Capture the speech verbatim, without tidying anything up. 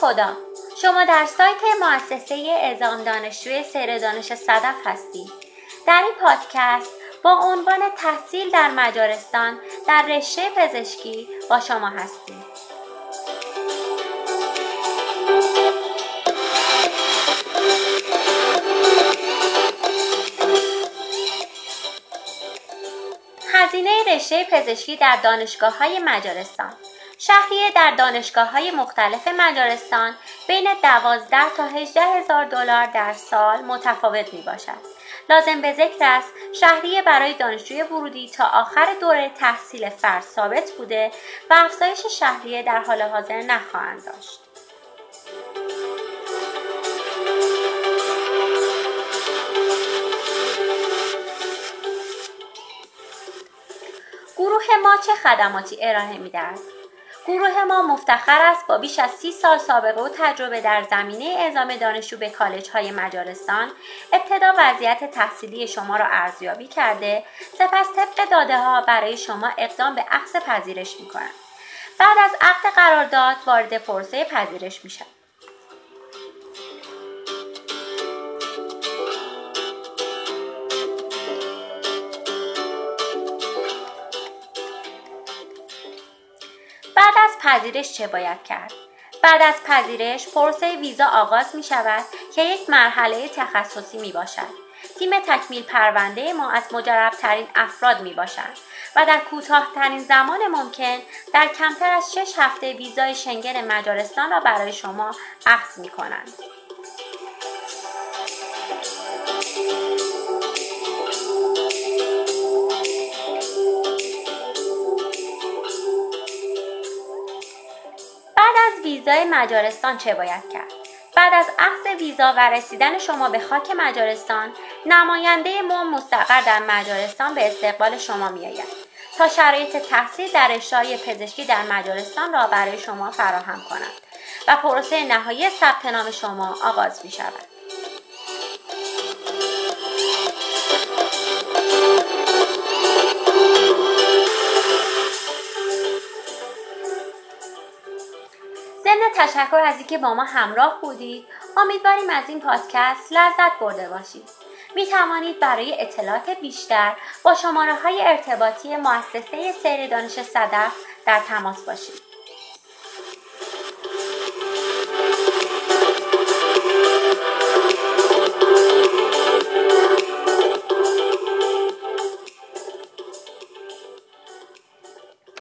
خدا، شما در سایت مؤسسه اعزام دانشجوی سیر دانش صدف هستید. در این پادکست با عنوان تحصیل در مجارستان در رشته پزشکی با شما هستیم. هزینه رشته پزشکی در دانشگاه‌های مجارستان. شهریه در دانشگاه‌های مختلف مجارستان بین دوازده تا هجده هزار دلار در سال متفاوت میباشد. لازم به ذکر است شهریه برای دانشجوی ورودی تا آخر دوره تحصیل فرد ثابت بوده و افزایش شهریه در حال حاضر نخواهند داشت. گروه ما چه خدماتی ارائه می‌دهد؟ گروه ما مفتخر است با بیش از سی سال سابقه و تجربه در زمینه اعزام دانشجو به کالج‌های مجارستان، ابتدا وضعیت تحصیلی شما را ارزیابی کرده، سپس طبق داده‌ها برای شما اقدام به اخذ پذیرش می‌کنند. بعد از عقد قرارداد وارد پروسه پذیرش می‌شوند. بعد از پذیرش چه باید کرد؟ بعد از پذیرش پروسه ویزا آغاز می شود که یک مرحله تخصصی می باشد. تیم تکمیل پرونده ما از مجرب‌ترین افراد می باشد و در کوتاه‌ترین زمان ممکن در کمتر از شش هفته ویزای شنگن مجارستان را برای شما اخذ می کنند. ویزای مجارستان چه باید کرد؟ بعد از اخذ ویزا و رسیدن شما به خاک مجارستان، نماینده ما مستقر در مجارستان به استقبال شما می‌آید تا شرایط تحصیل در رشته‌های پزشکی در مجارستان را برای شما فراهم کند و پروسه نهایی ثبت نام شما آغاز می‌شود. ضمن تشکر از اینکه با ما همراه بودید، امیدواریم از این پادکست لذت برده باشید. می توانید برای اطلاعات بیشتر با شماره‌های ارتباطی مؤسسه سیر دانش صدف در تماس باشید.